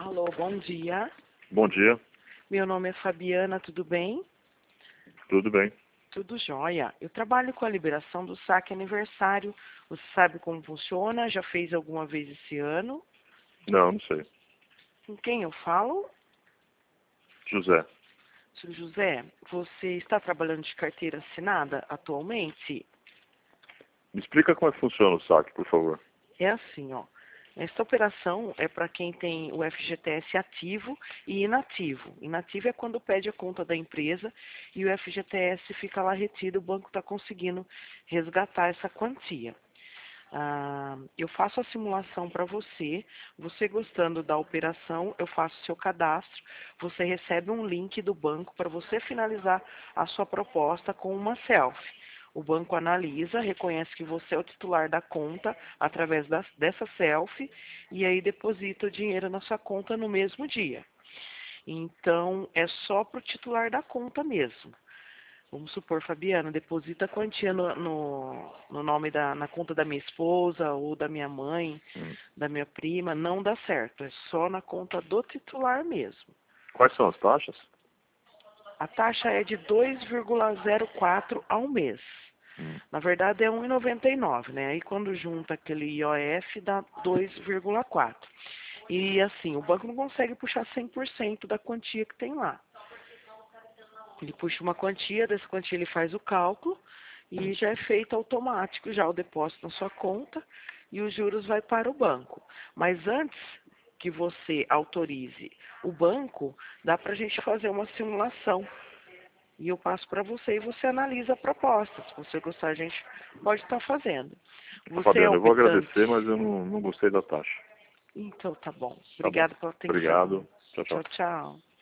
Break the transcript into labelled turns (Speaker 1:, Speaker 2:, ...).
Speaker 1: Alô, bom dia.
Speaker 2: Bom dia,
Speaker 1: Meu nome é Fabiana, tudo bem?
Speaker 2: tudo bem.
Speaker 1: Tudo jóia. Eu trabalho com a liberação do saque aniversário. Você sabe como funciona? Já fez alguma vez esse ano?
Speaker 2: Não sei.
Speaker 1: Com quem eu falo?
Speaker 2: José,
Speaker 1: Seu José, você está trabalhando de carteira assinada atualmente?
Speaker 2: me explica como é que funciona o saque, por favor.
Speaker 1: É assim, ó. Esta operação é para quem tem o FGTS ativo e inativo. Inativo é quando pede a conta da empresa e o FGTS fica lá retido, o banco está conseguindo resgatar essa quantia. Eu faço a simulação para você. Você gostando da operação, eu faço seu cadastro. Você recebe um link do banco para você finalizar a sua proposta com uma selfie. O banco analisa, reconhece que você é o titular da conta através dessa selfie e aí deposita o dinheiro na sua conta no mesmo dia. Então, é só para o titular da conta mesmo. Vamos supor, Fabiana, deposita a quantia no nome na conta da minha esposa ou da minha mãe,
Speaker 2: Hum.
Speaker 1: da minha prima, não dá certo. É só na conta do titular mesmo.
Speaker 2: Quais são as taxas?
Speaker 1: A taxa é de 2,04 ao mês. Na verdade é 1,99, né? Aí quando junta aquele IOF dá 2,4. E assim, o banco não consegue puxar 100% da quantia que tem lá. Ele puxa uma quantia, dessa quantia ele faz o cálculo e já é feito automático já o depósito na sua conta e os juros vai para o banco. Mas antes que você autorize o banco, dá para a gente fazer uma simulação. E eu passo para você e você analisa a proposta. Se você gostar, a gente pode estar fazendo. Você é
Speaker 2: Fabiano, eu vou
Speaker 1: optante?
Speaker 2: agradecer, mas eu não gostei da taxa.
Speaker 1: Então tá bom.
Speaker 2: Tá bom.
Speaker 1: Obrigada pela atenção.
Speaker 2: Obrigado. Tchau, tchau.
Speaker 1: Tchau, tchau.